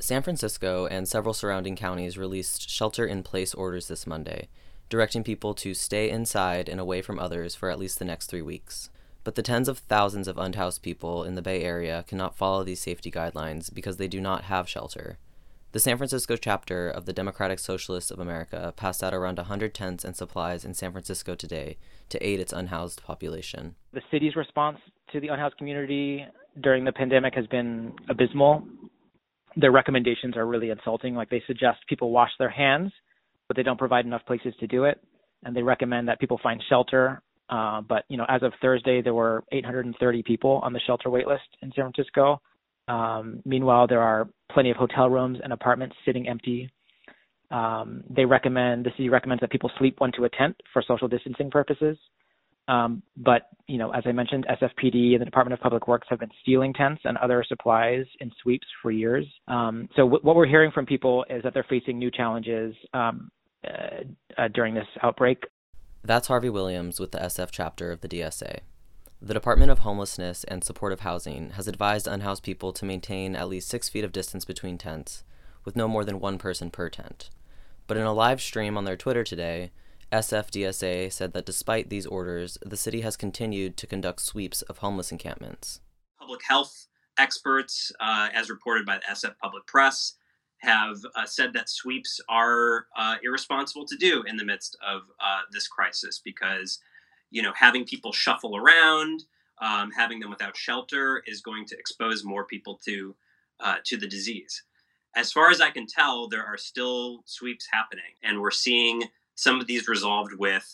San Francisco and several surrounding counties released shelter-in-place orders this Monday, directing people to stay inside and away from others for at least the next 3 weeks. But the tens of thousands of unhoused people in the Bay Area cannot follow these safety guidelines because they do not have shelter. The San Francisco chapter of the Democratic Socialists of America passed out around 100 tents and supplies in San Francisco today to aid its unhoused population. The city's response to the unhoused community during the pandemic has been abysmal. Their recommendations are really insulting. Like, they suggest people wash their hands, but they don't provide enough places to do it. And they recommend that people find shelter. But as of Thursday, there were 830 people on the shelter wait list in San Francisco. Meanwhile, there are plenty of hotel rooms and apartments sitting empty. The city recommends that people sleep one to a tent for social distancing purposes. But as I mentioned, SFPD and the Department of Public Works have been stealing tents and other supplies in sweeps for years. So what we're hearing from people is that they're facing new challenges during this outbreak. That's Harvey Williams with the SF chapter of the DSA. The Department of Homelessness and Supportive Housing has advised unhoused people to maintain at least 6 feet of distance between tents, with no more than one person per tent. But in a live stream on their Twitter today, SFDSA said that despite these orders, the city has continued to conduct sweeps of homeless encampments. Public health experts, as reported by the SF Public Press, have said that sweeps are irresponsible to do in the midst of this crisis because, having people shuffle around, having them without shelter is going to expose more people to the disease. As far as I can tell, there are still sweeps happening, and we're seeing some of these resolved with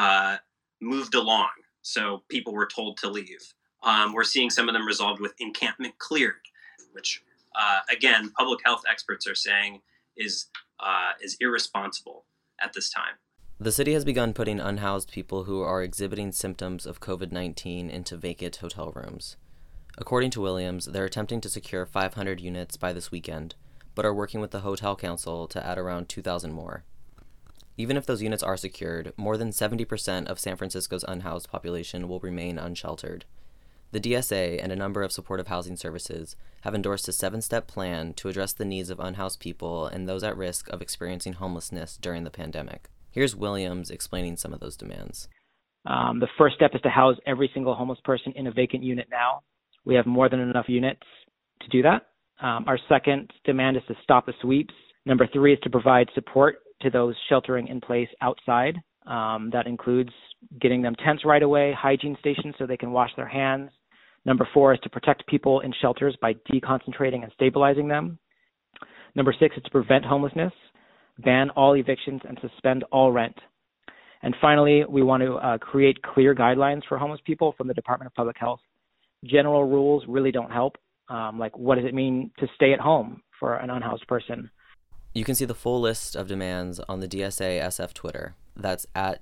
moved along. So people were told to leave. We're seeing some of them resolved with encampment cleared, which, again, public health experts are saying is irresponsible at this time. The city has begun putting unhoused people who are exhibiting symptoms of COVID-19 into vacant hotel rooms. According to Williams, they're attempting to secure 500 units by this weekend, but are working with the Hotel Council to add around 2,000 more. Even if those units are secured, more than 70% of San Francisco's unhoused population will remain unsheltered. The DSA and a number of supportive housing services have endorsed a 7-step plan to address the needs of unhoused people and those at risk of experiencing homelessness during the pandemic. Here's Williams explaining some of those demands. The first step is to house every single homeless person in a vacant unit now. We have more than enough units to do that. Our second demand is to stop the sweeps. Number 3 is to provide support to those sheltering in place outside. That includes getting them tents right away, hygiene stations so they can wash their hands. Number 4 is to protect people in shelters by deconcentrating and stabilizing them. Number 6 is to prevent homelessness, ban all evictions, and suspend all rent. And finally, we want to create clear guidelines for homeless people from the Department of Public Health. General rules really don't help. Like, what does it mean to stay at home for an unhoused person? You can see the full list of demands on the DSA SF Twitter. That's at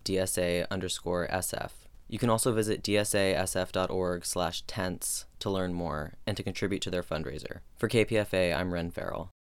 DSA_SF. You can also visit dsasf.org/tents to learn more and to contribute to their fundraiser. For KPFA, I'm Ren Farrell.